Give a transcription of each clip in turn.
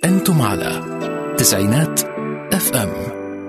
أنتم على تسعينات اف ام.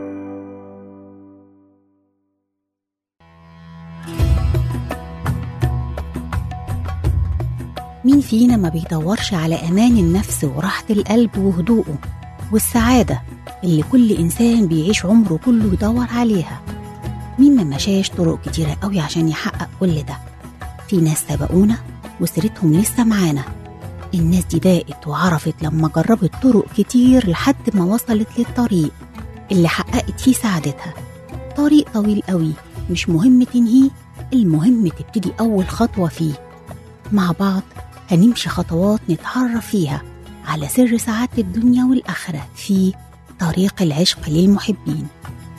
مين فينا ما بيدورش على أمان النفس وراحة القلب وهدوءه والسعادة اللي كل إنسان بيعيش عمره كله يدور عليها؟ مين ما مشاش طرق كتيرة قوي عشان يحقق كل ده؟ في ناس سبقونا وسيرتهم لسه معانا. الناس دي داقت وعرفت لما جربت طرق كتير لحد ما وصلت للطريق اللي حققت فيه سعادتها. طريق طويل قوي مش مهم تنهيه، المهم تبتدي أول خطوة فيه. مع بعض هنمشي خطوات نتعرف فيها على سر سعادة الدنيا والآخرة في طريق العشق للمحبين.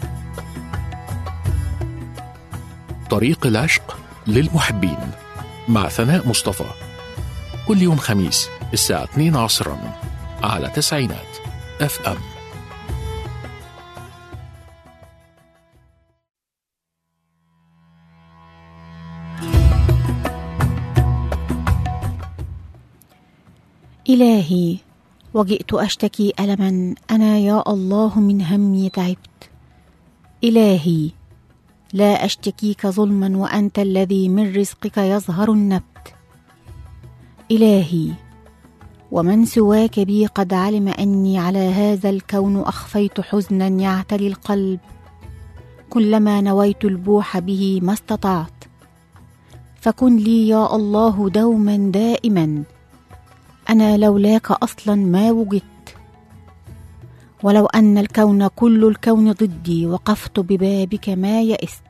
طريق العشق للمحبين مع ثناء مصطفى، كل يوم خميس الساعة 2 عصرا على تسعينات اف ام. إلهي وجئت أشتكي ألما، أنا يا الله من همي تعبت. إلهي لا أشتكيك ظلما وأنت الذي من رزقك يظهر النبت. إلهي ومن سواك بي قد علم أني على هذا الكون أخفيت حزنا يعتلي القلب، كلما نويت البوح به ما استطعت، فكن لي يا الله دوما دائما، أنا لولاك أصلا ما وجدت. ولو أن الكون كل الكون ضدي وقفت ببابك ما يئست.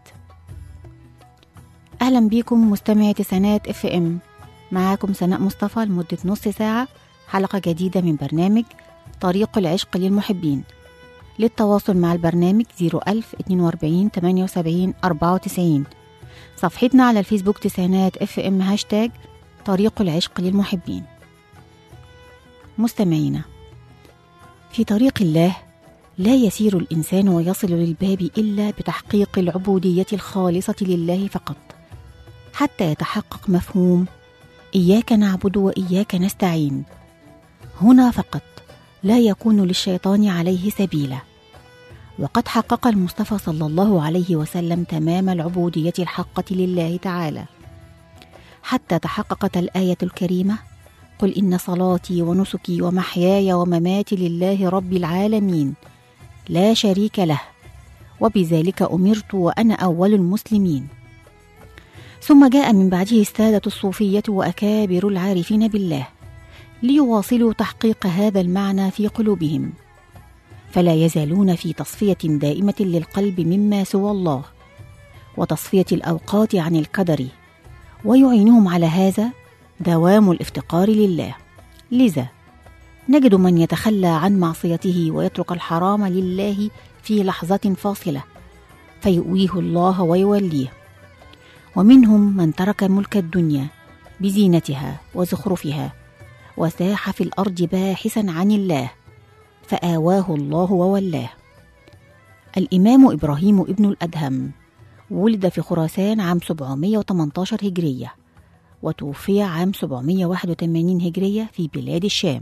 أهلا بكم مستمعي تسعينات اف ام، معاكم ثناء مصطفى لمدة نص ساعة، حلقة جديدة من برنامج طريق العشق للمحبين. للتواصل مع البرنامج 01000 42 78 94، صفحتنا على الفيسبوك تسعينات اف ام هاشتاج طريق العشق للمحبين. مستمعينا، في طريق الله لا يسير الإنسان ويصل للباب إلا بتحقيق العبودية الخالصة لله فقط، حتى يتحقق مفهوم إياك نعبد وإياك نستعين. هنا فقط لا يكون للشيطان عليه سبيلا. وقد حقق المصطفى صلى الله عليه وسلم تمام العبودية الحقة لله تعالى، حتى تحققت الآية الكريمة: قل إن صلاتي ونسكي ومحياي ومماتي لله رب العالمين لا شريك له وبذلك أمرت وأنا أول المسلمين. ثم جاء من بعده السادة الصوفية وأكابر العارفين بالله ليواصلوا تحقيق هذا المعنى في قلوبهم، فلا يزالون في تصفية دائمة للقلب مما سوى الله وتصفية الأوقات عن القدر، ويعينهم على هذا دوام الافتقار لله. لذا نجد من يتخلى عن معصيته ويترك الحرام لله في لحظة فاصلة فيؤويه الله ويوليه، ومنهم من ترك ملك الدنيا بزينتها وزخرفها وساح في الأرض باحثا عن الله فآواه الله وولاه. الإمام إبراهيم ابن الأدهم ولد في خراسان عام 718 هجرية، وتوفي عام 781 هجرية في بلاد الشام.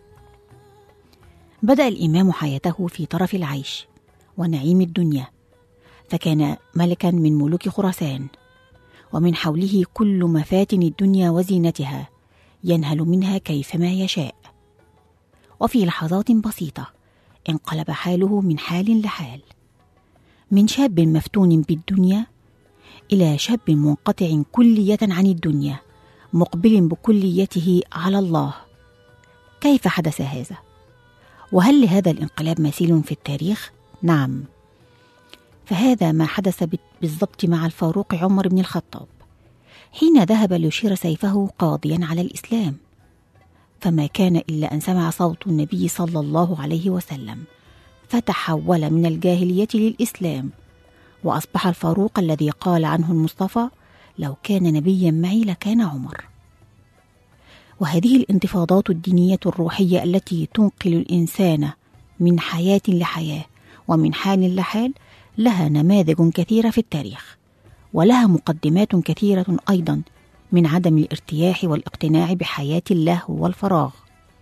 بدأ الإمام حياته في طرف العيش ونعيم الدنيا، فكان ملكا من ملوك خراسان، ومن حوله كل مفاتن الدنيا وزينتها ينهل منها كيفما يشاء. وفي لحظات بسيطة انقلب حاله من حال لحال، من شاب مفتون بالدنيا إلى شاب منقطع كلية عن الدنيا مقبل بكليته على الله. كيف حدث هذا؟ وهل لهذا الانقلاب مثيل في التاريخ؟ نعم، فهذا ما حدث بالضبط مع الفاروق عمر بن الخطاب حين ذهب ليشير سيفه قاضيا على الإسلام، فما كان إلا أن سمع صوت النبي صلى الله عليه وسلم فتحول من الجاهلية للإسلام، وأصبح الفاروق الذي قال عنه المصطفى: لو كان نبيا معي لكان عمر. وهذه الانتفاضات الدينية الروحية التي تنقل الإنسان من حياة لحياة ومن حال لحال لها نماذج كثيرة في التاريخ، ولها مقدمات كثيرة أيضا من عدم الارتياح والاقتناع بحياة اللهو والفراغ.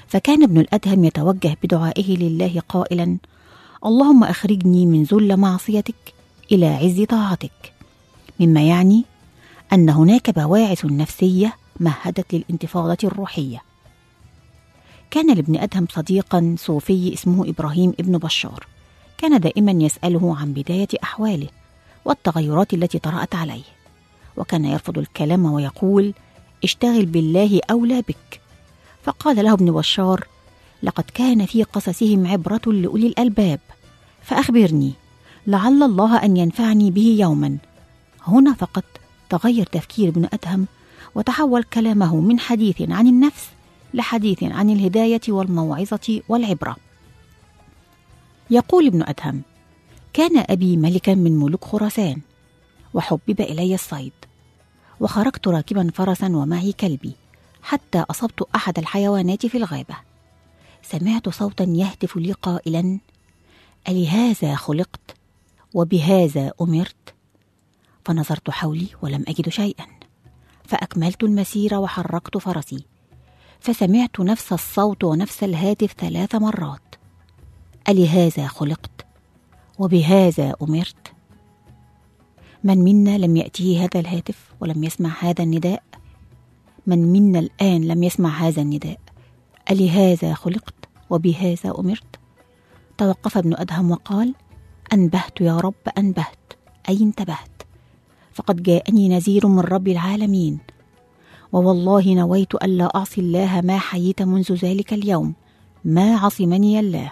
فكان ابن الأدهم يتوجه بدعائه لله قائلا: اللهم أخرجني من ذل معصيتك إلى عز طاعتك، مما يعني أن هناك بواعث نفسية مهدت للانتفاضة الروحية. كان لابن أدهم صديقا صوفي اسمه إبراهيم ابن بشار، كان دائما يسأله عن بداية أحواله والتغيرات التي طرأت عليه، وكان يرفض الكلام ويقول: اشتغل بالله أولى بك. فقال له ابن بشار: لقد كان في قصصهم عبرة لأولي الألباب، فأخبرني لعل الله أن ينفعني به يوما. هنا فقط تغير تفكير ابن أدهم، وتحول كلامه من حديث عن النفس لحديث عن الهداية والموعظة والعبرة. يقول ابن أدهم: كان أبي ملكا من ملوك خراسان، وحبب إلي الصيد، وخرجت راكبا فرسا ومعي كلبي حتى أصبت أحد الحيوانات في الغابة. سمعت صوتا يهتف لي قائلا: ألهذا خلقت وبهذا أمرت؟ فنظرت حولي ولم أجد شيئا، فأكملت المسير وحركت فرسي، فسمعت نفس الصوت ونفس الهاتف 3 مرات: ألهذا خلقت وبهذا أمرت؟ من منا لم يأتيه هذا الهاتف ولم يسمع هذا النداء؟ من منا الآن لم يسمع هذا النداء: ألهذا خلقت وبهذا أمرت؟ توقف ابن أدهم وقال: أنبهت يا رب، أنبهت، أي انتبهت، فقد جاءني نذير من رب العالمين، ووالله نويت ألا أعصي الله ما حييت منذ ذلك اليوم، ما عصمني الله.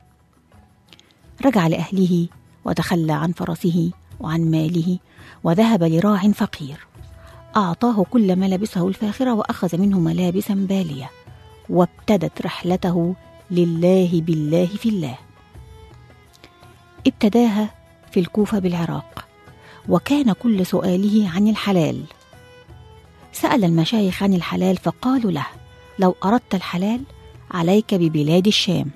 رجع لأهله وتخلى عن فرسه وعن ماله، وذهب لراع فقير أعطاه كل ملابسه الفاخرة، وأخذ منه ملابسا بالية، وابتدت رحلته لله بالله في الله. ابتداها في الكوفة بالعراق، وكان كل سؤاله عن الحلال. سأل المشايخ عن الحلال فقالوا له: لو أردت الحلال عليك ببلاد الشام.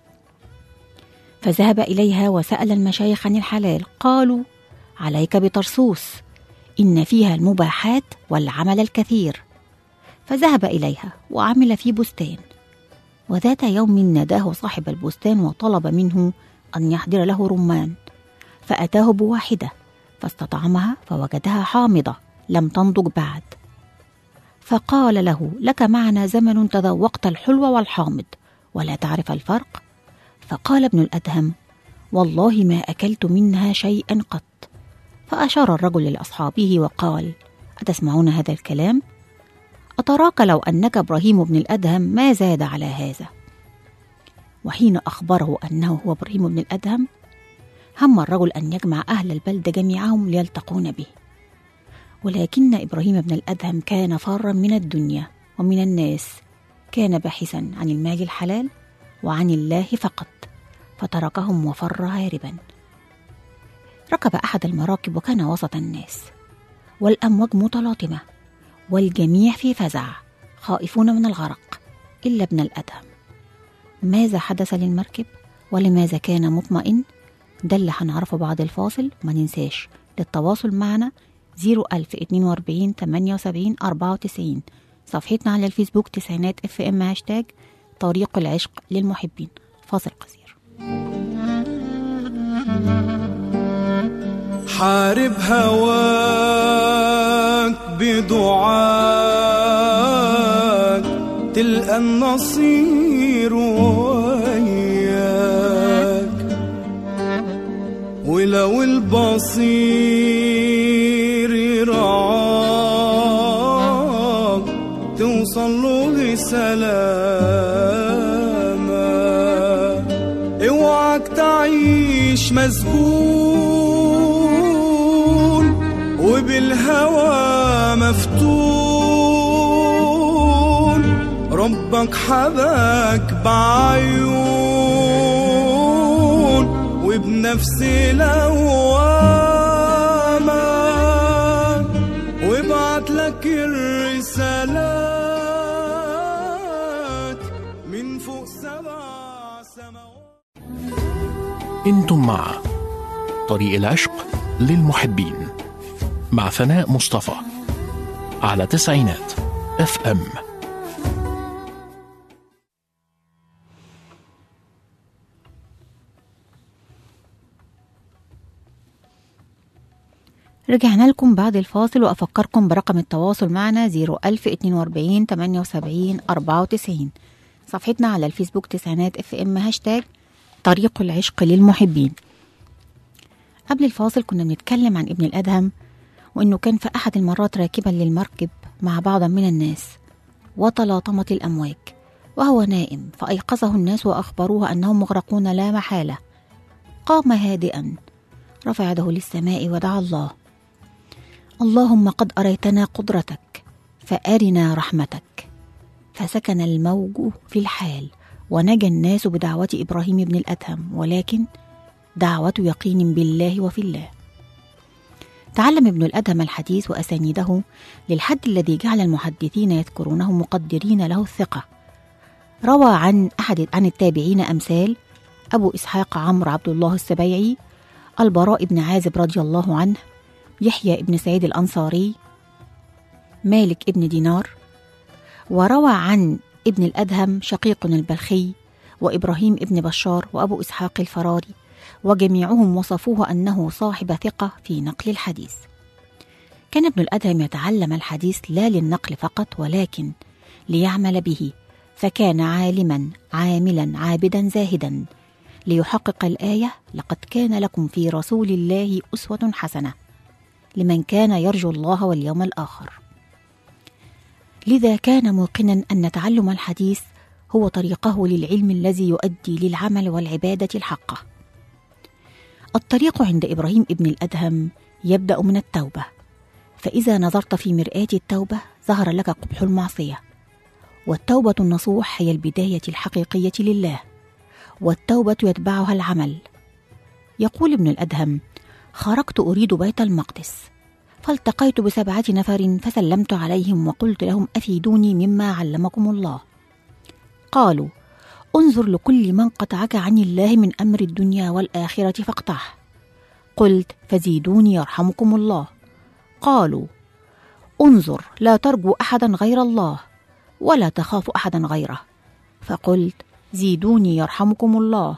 فذهب إليها وسأل المشايخ عن الحلال، قالوا: عليك بطرسوس، إن فيها المباحات والعمل الكثير. فذهب إليها وعمل في بستان، وذات يوم ناداه صاحب البستان وطلب منه أن يحضر له رمان، فأتاه بواحدة فاستطعمها فوجدها حامضة لم تنضج بعد، فقال له: لك معنا زمن تذوقت الحلو والحامض ولا تعرف الفرق؟ فقال ابن الأدهم: والله ما أكلت منها شيئا قط. فأشار الرجل لأصحابه وقال: أتسمعون هذا الكلام؟ أتراك لو أنك إبراهيم بن الأدهم ما زاد على هذا. وحين أخبره أنه هو إبراهيم بن الأدهم، هم الرجل أن يجمع أهل البلدة جميعهم ليلتقون به، ولكن إبراهيم بن الأدهم كان فارا من الدنيا ومن الناس، كان باحثا عن المال الحلال وعن الله فقط، فتركهم وفر هاربا. ركب أحد المراكب وكان وسط الناس، والأمواج متلاطمة، والجميع في فزع خائفون من الغرق إلا ابن الأدهم. ماذا حدث للمركب ولماذا كان مطمئن؟ ده اللي هنعرفه بعد الفاصل. ما ننساش للتواصل معنا 01042 78 94، صفحتنا على الفيسبوك تسعينات FM هاشتاج طريق العشق للمحبين. فاصل قصير. حارب هواك بدعاك تلقى النصير وياك، ولو البصير يرعاك توصل له بسلامة. اوعك تعيش مسجون وبالهوى مفتون، ربك حباك بعيون وبنفس لوامة، وابعت لك الرسالات من فوق 7 سماوات. انتم مع طريق العشق للمحبين مع ثناء مصطفى على تسعينات FM. رجعنا لكم بعد الفاصل، وأفكركم برقم التواصل معنا 01042 78 94. صفحتنا على الفيسبوك تسعينات FM هاشتاج طريق العشق للمحبين. قبل الفاصل كنا بنتكلم عن ابن الأدهم، وإنه كان في أحد المرات راكبا للمركب مع بعض من الناس، وتلاطمت الأمواج وهو نائم، فأيقظه الناس وأخبروه أنهم مغرقون لا محالة. قام هادئا، رفع يده للسماء ودعا الله: اللهم قد أريتنا قدرتك فأرنا رحمتك. فسكن الموج في الحال، ونجى الناس بدعوة إبراهيم بن الأدهم، ولكن دعوة يقين بالله وفي الله. تعلم ابن الأدهم الحديث وأسانيده للحد الذي جعل المحدثين يذكرونه مقدرين له الثقة. روى عن التابعين أمثال أبو إسحاق عمرو عبد الله السبيعي، البراء بن عازب رضي الله عنه، يحيى بن سعيد الأنصاري، مالك بن دينار. وروى عن ابن الأدهم شقيق البلخي، وإبراهيم بن بشار، وأبو إسحاق الفراري، وجميعهم وصفوه أنه صاحب ثقة في نقل الحديث. كان ابن الأدهم يتعلم الحديث لا للنقل فقط، ولكن ليعمل به، فكان عالما عاملا عابدا زاهدا، ليحقق الآية: لقد كان لكم في رسول الله أسوة حسنة لمن كان يرجو الله واليوم الآخر. لذا كان موقنا أن تعلم الحديث هو طريقه للعلم الذي يؤدي للعمل والعبادة الحقة. الطريق عند إبراهيم ابن الأدهم يبدأ من التوبة، فإذا نظرت في مرآة التوبة ظهر لك قبح المعصية، والتوبة النصوح هي البداية الحقيقية لله، والتوبة يتبعها العمل. يقول ابن الأدهم: خرجت أريد بيت المقدس، فالتقيت ب7 نفر فسلمت عليهم وقلت لهم: أفيدوني مما علمكم الله. قالوا: انظر لكل من قطعك عن الله من أمر الدنيا والآخرة فاقطعه. قلت: فزيدوني يرحمكم الله. قالوا: انظر لا ترجو أحدا غير الله ولا تخاف أحدا غيره. فقلت: زيدوني يرحمكم الله.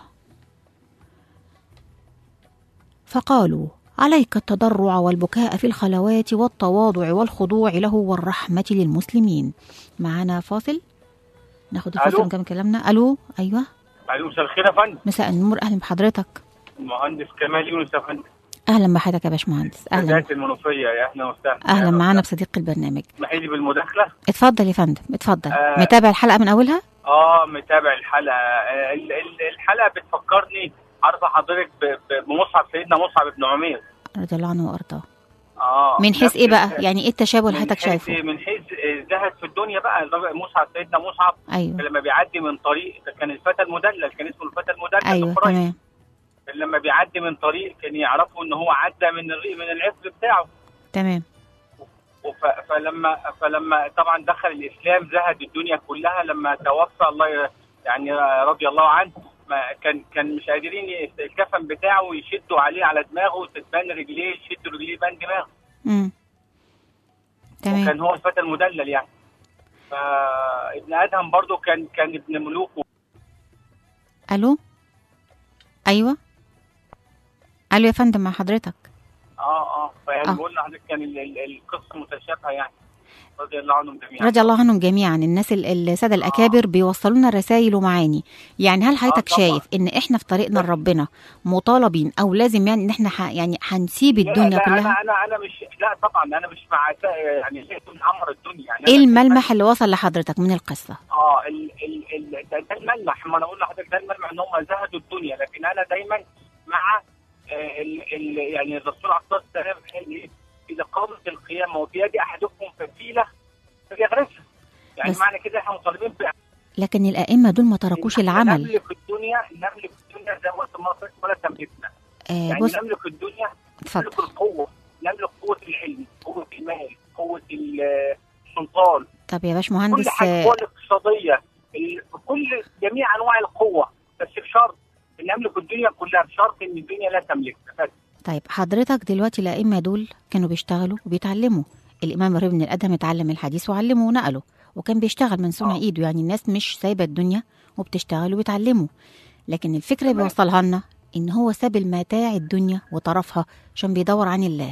فقالوا: عليك التضرع والبكاء في الخلوات والتواضع والخضوع له والرحمة للمسلمين. معنا فاصل، ناخد الفاصل ونكمل كلامنا. ألو. أيوة. ألو، مساء الخير يا فندم. مساء النور، أهلا بحضرتك. المهندس كمال يونس يا فندم. أهلا بحضرتك يا باشمهندس. أهلا. بداية المنوفية، يا أهلا وسهلا. أهلا معانا بصديق البرنامج. اسمحي لي بالمداخلة. اتفضل يا فندم، اتفضل. متابع الحلقة من أولها؟ متابع الحلقة. الحلقة بتفكرني، عارفة حضرتك، بمصعب، سيدنا مصعب بن عمير رضي الله عنه وأرضاه. من حيث إيه بقى؟ يعني إيه التشابه اللي حضرتك شايفه؟ من حيث زهد في الدنيا بقى. مصعب، سيدنا مصعب، أيوة. لما بيعدي من طريق، كان الفتى المدلل، كان اسمه الفتى المدلل. أيوة تمام. لما بيعدي من طريق كان يعرفوا ان هو عدى من العفر بتاعه. تمام. فلما طبعا دخل الاسلام زهد الدنيا كلها. لما توفى الله يعني رضي الله عنه، كان مش قادرين الكفن بتاعه يشدوا عليه على دماغه وتتبان رجليه، يشدوا رجليه يبان دماغه. تمام. وكان هو الفتى المدلل يعني. فابن ادهم برضو كان ابن ملوك. الو. ايوه. الو يا فندم، مع حضرتك. فيعني بقول لحضرتك كان القصه متشابهه يعني. رضي الله عنهم جميعا. رضي الله عنهم جميعا. الناس الساده الاكابر بيوصلوا لنا رسائل ومعاني. يعني هل حضرتك شايف ان احنا في طريقنا لربنا مطالبين، او لازم يعني ان احنا يعني هنسيب الدنيا كلها؟ انا مش، لا طبعا انا مش مع يعني لازم نعمر الدنيا. يعني ايه الملمح اللي وصل لحضرتك من القصه؟ ده الملمح. ما انا اقول لحضرتك ده الملمح، ان هم زهدوا الدنيا. لكن انا دايما مع يعني الرسول عليه الصلاه والسلام قال ايه؟ اذا قامت القيامه وبيد احدكم فسيله فليغرسها. يعني معنى كده احنا مطالبين لكن الائمه دول ما تركوش العمل. نملك الدنيا زي ما قلت المصري ولا تملكنا. يعني نملك الدنيا، نملك القوه، نملك قوه العلم، قوه المال، قوه السلطان. طب يا باشمهندس، كل حاجه، القوه الاقتصاديه، كل جميع انواع القوه، بس بشرط ان نملك الدنيا كلها، بشرط ان الدنيا لا تملكنا بس. طيب حضرتك دلوقتي الائمه دول كانوا بيشتغلوا وبيتعلموا. الامام ابراهيم بن الادهم اتعلم الحديث وعلمه ونقله، وكان بيشتغل من صنع ايده. يعني الناس مش سايبه الدنيا وبتشتغل وبتعلمه. لكن الفكره اللي بيوصلها لنا ان هو ساب المتاع الدنيا وطرفها عشان بيدور عن الله.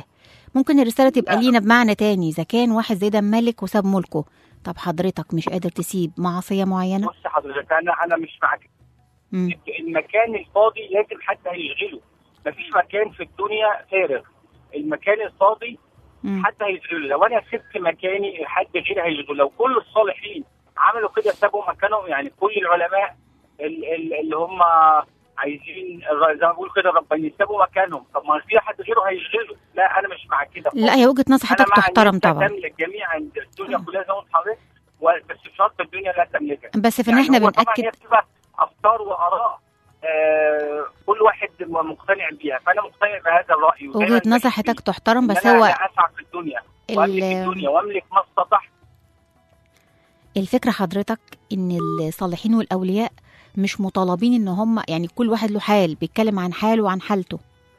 ممكن الرسالة تبقى لينا بمعنى تاني، إذا كان واحد زي ده ملك وساب ملكه، طب حضرتك مش قادر تسيب معصية معينة؟ بص حضرتك، انا مش معاك. المكان الفاضي لازم حد هيشغله، مفيش مكان في الدنيا فارغ، المكان الفاضي حد هيشغله. لو انا سبت مكاني حد غيري هيشغله. لو كل الصالحين عملوا كده سابوا مكانهم، يعني كل العلماء اللي هم عايزين زي ما بقول كده ربنا يسابوا مكانهم، طب ما في حد غيره هيشغله. لا انا مش مع كده. لا هي وجهة نظر حضرتك تحترم طبعا. تملك جميع الدنيا كلها زي ما حضرتك، بس بشرط الدنيا لا تملكها. بس في ان احنا بنأكد طبعا هي بتبقى افكار واراء كل واحد مقتنع بيها، فانا مقتنع بهذا الراي. وجهة نظر حضرتك تحترم، بس هو انا اسعى في الدنيا واملك الدنيا واملك ما استطعت. الفكرة حضرتك ان الصالحين والاولياء مش مطالبين ان هم، يعني كل واحد له حال، بيتكلم عن حاله وعن حالته.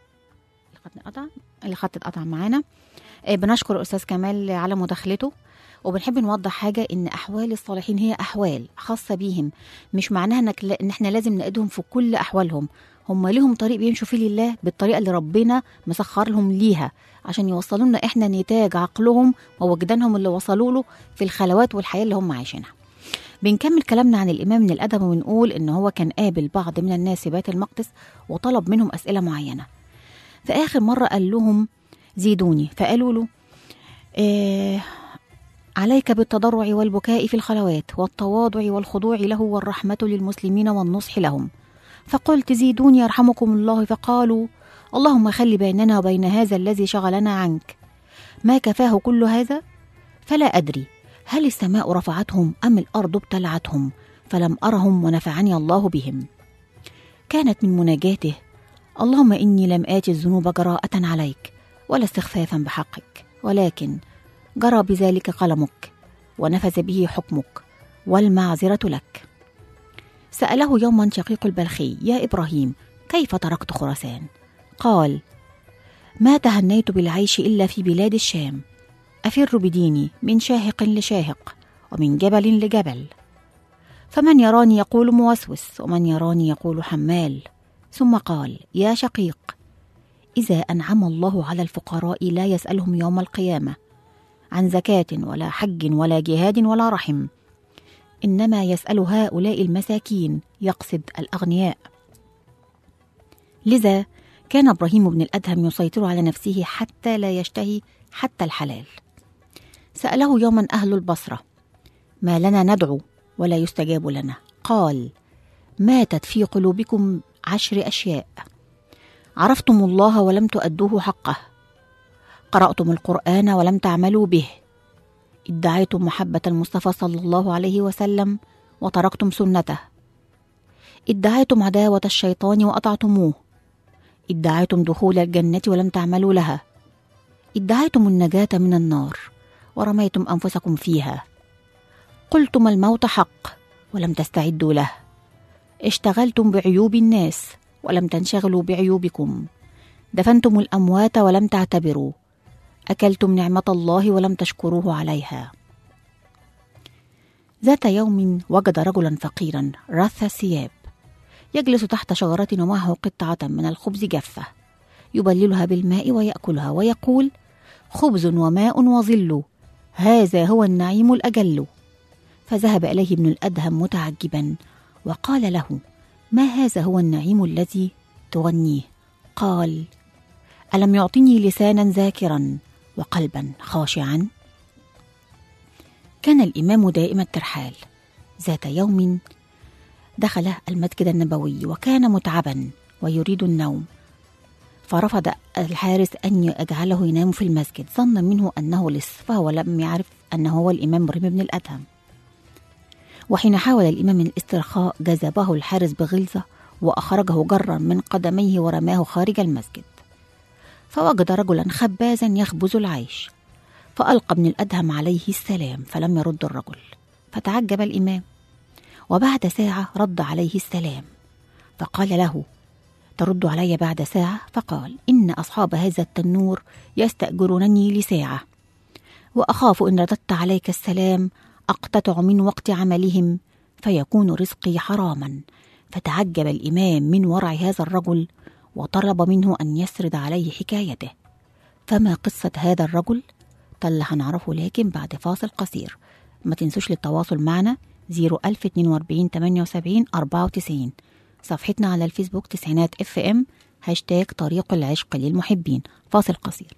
الخط اتقطع معانا. بنشكر الاستاذ كمال على مداخلته، وبنحب نوضح حاجة، ان احوال الصالحين هي احوال خاصة بيهم، مش معناها ان احنا لازم نقدهم في كل احوالهم. هم ليهم طريق بيمشوا فيه لله بالطريقة اللي ربنا مسخر لهم ليها، عشان يوصلوا لنا احنا نتاج عقلهم ووجدانهم اللي وصلوا له في الخلوات والحياة اللي هم عايشينها. بنكمل كلامنا عن الإمام من الأدب، ونقول إن هو كان قابل بعض من الناس في بيت المقدس وطلب منهم أسئلة معينة. في آخر مرة قال لهم زيدوني، فقالوا له عليك بالتضرع والبكاء في الخلوات والتواضع والخضوع له والرحمة للمسلمين والنصح لهم. فقلت زيدوني يرحمكم الله. فقالوا اللهم خلي بيننا وبين هذا الذي شغلنا عنك. ما كفاه كل هذا؟ فلا أدري هل السماء رفعتهم أم الأرض ابتلعتهم، فلم أرهم ونفعني الله بهم. كانت من مناجاته اللهم إني لم آت الذنوب جراءة عليك ولا استخفافا بحقك، ولكن جرى بذلك قلمك ونفذ به حكمك والمعذرة لك. سأله يوما شقيق البلخي يا إبراهيم كيف تركت خراسان؟ قال ما تهنيت بالعيش إلا في بلاد الشام، أفر بديني من شاهق لشاهق ومن جبل لجبل، فمن يراني يقول موسوس ومن يراني يقول حمال. ثم قال يا شقيق إذا أنعم الله على الفقراء لا يسألهم يوم القيامة عن زكاة ولا حج ولا جهاد ولا رحم، إنما يسأل هؤلاء المساكين، يقصد الأغنياء. لذا كان إبراهيم بن الأدهم يسيطر على نفسه حتى لا يشتهي حتى الحلال. سأله يوما أهل البصرة ما لنا ندعو ولا يستجاب لنا؟ قال ماتت في قلوبكم 10 أشياء: عرفتم الله ولم تؤدوه حقه، قرأتم القرآن ولم تعملوا به، ادعيتم محبة المصطفى صلى الله عليه وسلم وتركتم سنته، ادعيتم عداوة الشيطان وأطعتموه، ادعيتم دخول الجنة ولم تعملوا لها، ادعيتم النجاة من النار ورميتم أنفسكم فيها، قلتم الموت حق ولم تستعدوا له، اشتغلتم بعيوب الناس ولم تنشغلوا بعيوبكم، دفنتم الأموات ولم تعتبروا، أكلتم نعمة الله ولم تشكروه عليها. ذات يوم وجد رجلا فقيرا رث الثياب يجلس تحت شجرة ومعه قطعة من الخبز جافة يبللها بالماء ويأكلها ويقول خبز وماء وظل، هذا هو النعيم الأجل. فذهب إليه ابن الأدهم متعجبا وقال له ما هذا هو النعيم الذي تغنيه؟ قال ألم يعطني لسانا ذاكرا وقلبا خاشعا؟ كان الإمام دائم الترحال. ذات يوم دخل المسجد النبوي وكان متعبا ويريد النوم، فرفض الحارس أن يجعله ينام في المسجد، ظن منه أنه لص، فهو لم يعرف أنه هو الإمام إبراهيم بن الأدهم. وحين حاول الإمام الاسترخاء جذبه الحارس بغلظة وأخرجه جرا من قدميه ورماه خارج المسجد. فوجد رجلا خبازا يخبز العيش، فألقى ابن الأدهم عليه السلام فلم يرد الرجل، فتعجب الإمام، وبعد ساعة رد عليه السلام، فقال له ترد علي بعد ساعة؟ فقال إن أصحاب هذا التنور يستأجرونني لساعة، وأخاف إن رددت عليك السلام أقتطع من وقت عملهم فيكون رزقي حراما. فتعجب الإمام من ورع هذا الرجل وطلب منه أن يسرد عليه حكايته، فما قصة هذا الرجل؟ ده اللي هنعرفه لكن بعد فاصل قصير. ما تنسوش للتواصل معنا 01042 78 94. صفحتنا على الفيسبوك تسعينات FM هاشتاج طريق العشق للمحبين. فاصل قصير.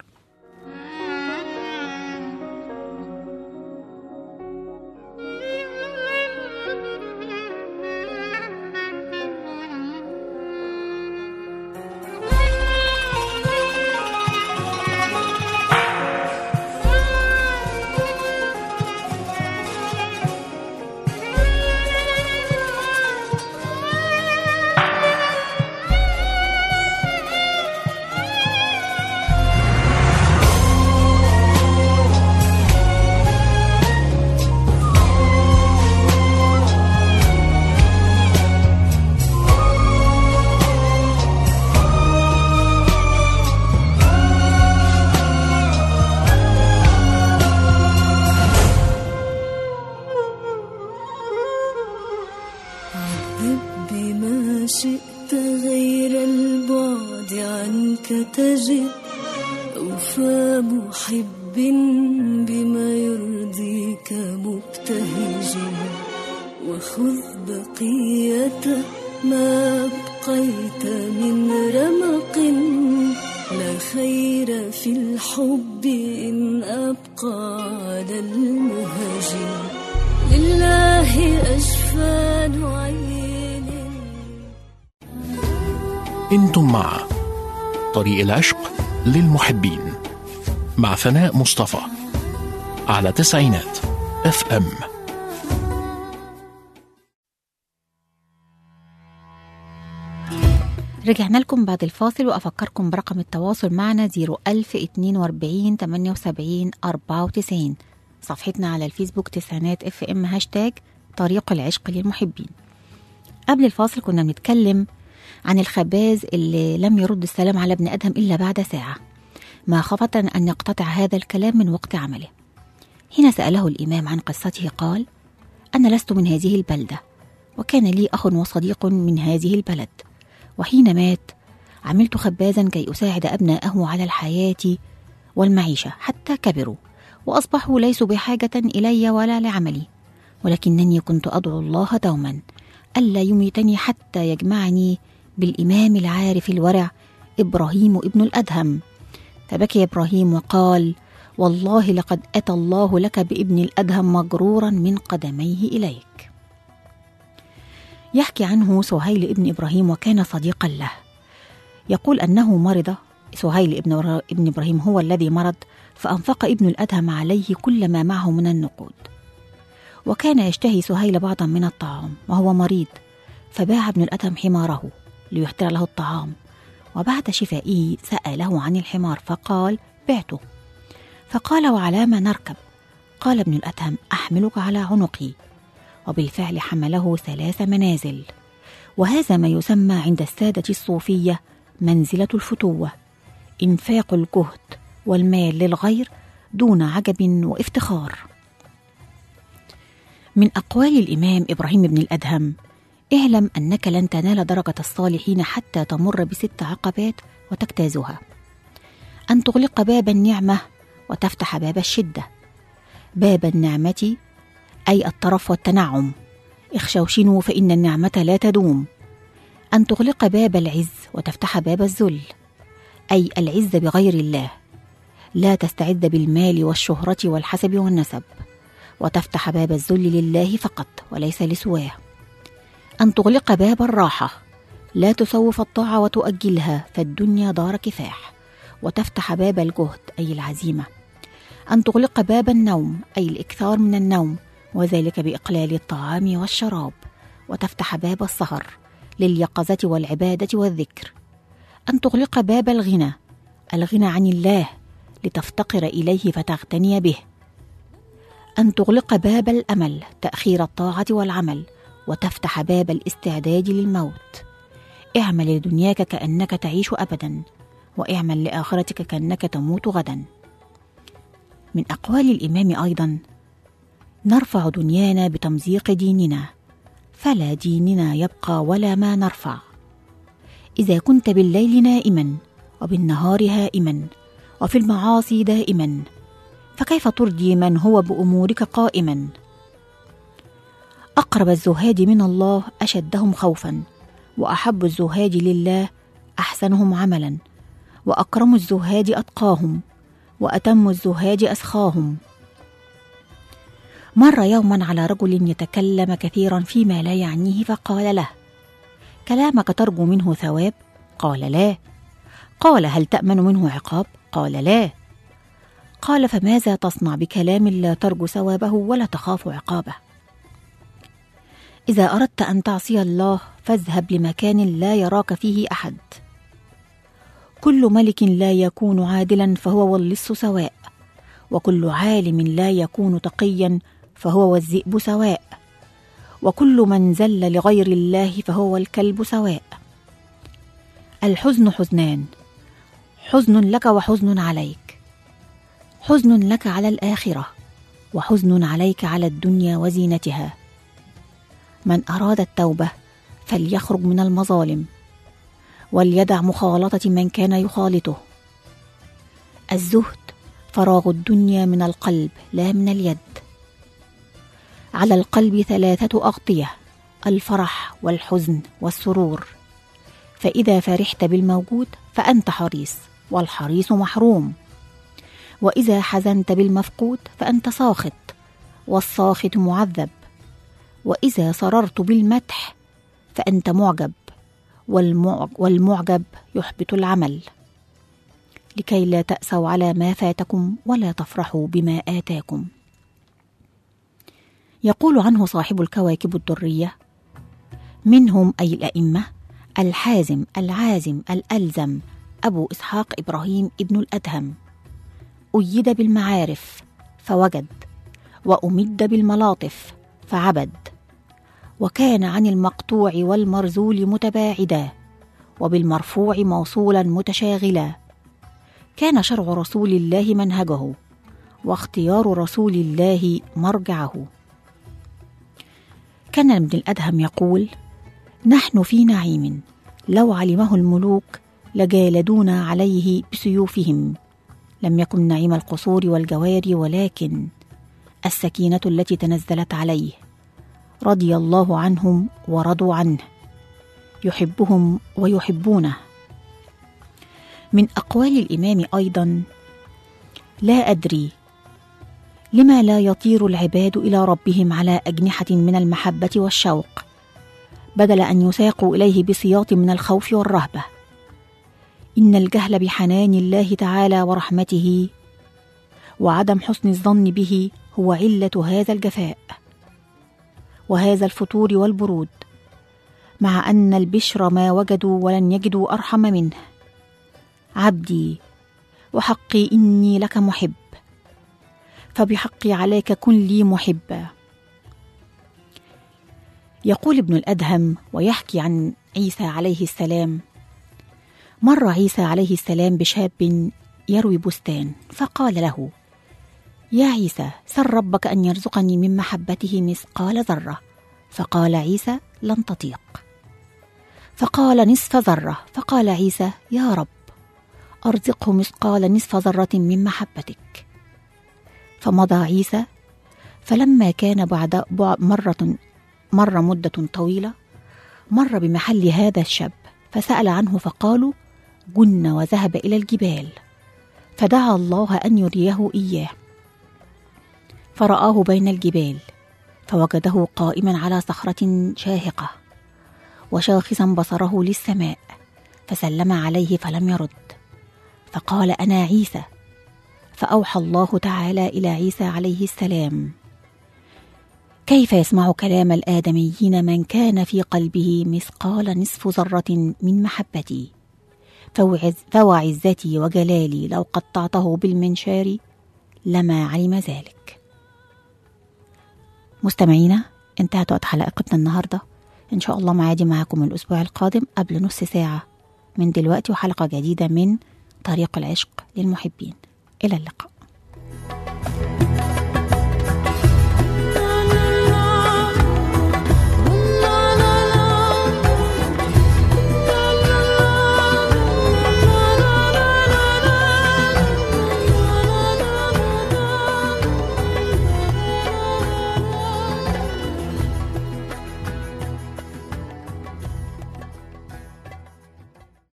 تجد أوفى محب بما يرضيك مبتهج وخذ بقية ما أبقيت من رمق لا خير في الحب إن أبقى على المهاجر لله أجفان عين. انتم مع طريق العشق للمحبين مع ثناء مصطفى على تسعينات FM. رجعنا لكم بعد الفاصل وأفكركم برقم التواصل معنا 01042 78 94. صفحتنا على الفيسبوك تسعينات FM هاشتاج طريق العشق للمحبين. قبل الفاصل كنا بنتكلم عن الخباز اللي لم يرد السلام على ابن أدهم إلا بعد ساعة، مخافة أن يقتطع هذا الكلام من وقت عمله. هنا سأله الإمام عن قصته، قال: أنا لست من هذه البلدة، وكان لي أخ وصديق من هذه البلد، وحين مات عملت خبازا كي أساعد أبناءه على الحياة والمعيشة حتى كبروا وأصبحوا ليسوا بحاجة إلي ولا لعملي، ولكنني كنت أدعو الله دوما ألا يميتني حتى يجمعني بالإمام العارف الورع إبراهيم ابن الأدهم. فبكي إبراهيم وقال: والله لقد أتى الله لك بابن الأدهم مجرورا من قدميه إليك. يحكي عنه سهيل ابن إبراهيم وكان صديقا له، يقول أنه مرض. سهيل ابن إبراهيم هو الذي مرض، فأنفق ابن الأدهم عليه كل ما معه من النقود، وكان يشتهي سهيل بعضا من الطعام وهو مريض، فباع ابن الأدهم حماره ليحضر له الطعام، وبعد شفائه سأله عن الحمار فقال: بعته. فقال: وعلى ما نركب؟ قال ابن الأدهم: أحملك على عنقي. وبالفعل حمله 3 منازل، وهذا ما يسمى عند السادة الصوفية منزلة الفتوة، إنفاق الجهد والمال للغير دون عجب وافتخار. من أقوال الإمام إبراهيم بن الأدهم: اعلم أنك لن تنال درجة الصالحين حتى تمر ب6 عقبات وتجتازها: أن تغلق باب النعمة وتفتح باب الشدة. باب النعمة أي الطرف والتنعم، اخشوشنوا فإن النعمة لا تدوم. أن تغلق باب العز وتفتح باب الذل، أي العز بغير الله، لا تستعد بالمال والشهرة والحسب والنسب، وتفتح باب الذل لله فقط وليس لسواه. أن تغلق باب الراحة، لا تسوف الطاعة وتؤجلها فالدنيا دار كفاح، وتفتح باب الجهد أي العزيمة. أن تغلق باب النوم أي الإكثار من النوم، وذلك بإقلال الطعام والشراب، وتفتح باب السهر لليقظة والعبادة والذكر. أن تغلق باب الغنى عن الله لتفتقر إليه فتغتني به. أن تغلق باب الأمل تأخير الطاعة والعمل، وتفتح باب الاستعداد للموت. اعمل لدنياك كأنك تعيش أبدا، واعمل لآخرتك كأنك تموت غدا. من أقوال الإمام أيضا: نرفع دنيانا بتمزيق ديننا، فلا ديننا يبقى ولا ما نرفع. إذا كنت بالليل نائما وبالنهار هائما وفي المعاصي دائما، فكيف ترضي من هو بأمورك قائما؟ أقرب الزهاد من الله أشدهم خوفا، وأحب الزهاد لله أحسنهم عملا، وأكرم الزهاد أتقاهم، وأتم الزهاد أسخاهم. مر يوما على رجل يتكلم كثيرا فيما لا يعنيه، فقال له: كلامك ترجو منه ثواب؟ قال: لا. قال: هل تأمن منه عقاب؟ قال: لا. قال: فماذا تصنع بكلام لا ترجو ثوابه ولا تخاف عقابه؟ إذا أردت أن تعصي الله فاذهب لمكان لا يراك فيه أحد. كل ملك لا يكون عادلا فهو واللص سواء، وكل عالم لا يكون تقيا فهو والذئب سواء، وكل من زل لغير الله فهو الكلب سواء. الحزن حزنان: حزن لك وحزن عليك. حزن لك على الآخرة، وحزن عليك على الدنيا وزينتها. من أراد التوبة فليخرج من المظالم، وليدع مخالطة من كان يخالطه. الزهد فراغ الدنيا من القلب لا من اليد. على القلب 3 أغطية: الفرح والحزن والسرور، فإذا فرحت بالموجود فأنت حريص، والحريص محروم، وإذا حزنت بالمفقود فأنت ساخط، والساخط معذب، وإذا سررت بالمدح فأنت معجب، والمعجب يحبط العمل. لكي لا تأسوا على ما فاتكم ولا تفرحوا بما آتاكم. يقول عنه صاحب الكواكب الدرية: منهم أي الأئمة الحازم العازم الألزم أبو إسحاق إبراهيم ابن الأدهم، أيد بالمعارف فوجد، وأمد بالملاطف فعبد، وكان عن المقطوع والمرزول متباعدا، وبالمرفوع موصولا متشاغلا. كان شرع رسول الله منهجه، واختيار رسول الله مرجعه. كان ابن الأدهم يقول: نحن في نعيم لو علمه الملوك لجالدونا عليه بسيوفهم. لم يكن نعيم القصور والجواري، ولكن السكينة التي تنزلت عليه. رضي الله عنهم ورضوا عنه، يحبهم ويحبونه. من أقوال الإمام أيضا: لا أدري لما لا يطير العباد إلى ربهم على أجنحة من المحبة والشوق، بدل أن يساقوا إليه بسياط من الخوف والرهبة. إن الجهل بحنان الله تعالى ورحمته وعدم حسن الظن به هو علة هذا الجفاء وهذا الفتور والبرود، مع أن البشر ما وجدوا ولن يجدوا أرحم منه. عبدي وحقي إني لك محب، فبحقي عليك كن لي محبا. يقول ابن الأدهم ويحكي عن عيسى عليه السلام: مر عيسى عليه السلام بشاب يروي بستان، فقال له: يا عيسى، سل ربك أن يرزقني من محبته مثقال ذرة. فقال عيسى: لن تطيق. فقال: نصف ذرة. فقال عيسى: يا رب، أرزقه مثقال نصف ذرة من محبتك. فمضى عيسى، فلما كان بعد مر مدة طويلة، مر بمحل هذا الشاب، فسأل عنه، فقالوا: جن وذهب إلى الجبال. فدعا الله أن يريه إياه، فرآه بين الجبال، فوجده قائما على صخرة شاهقة وشاخصا بصره للسماء، فسلم عليه فلم يرد، فقال: أنا عيسى. فأوحى الله تعالى إلى عيسى عليه السلام: كيف يسمع كلام الآدميين من كان في قلبه مثقال نصف ذرة من محبتي؟ فوعزتي وجلالي لو قطعته بالمنشار لما علم ذلك. مستمعينا، انتهت وقت حلقتنا النهاردة. إن شاء الله معادي معكم الأسبوع القادم قبل نص ساعة من دلوقتي، وحلقة جديدة من طريق العشق للمحبين. إلى اللقاء.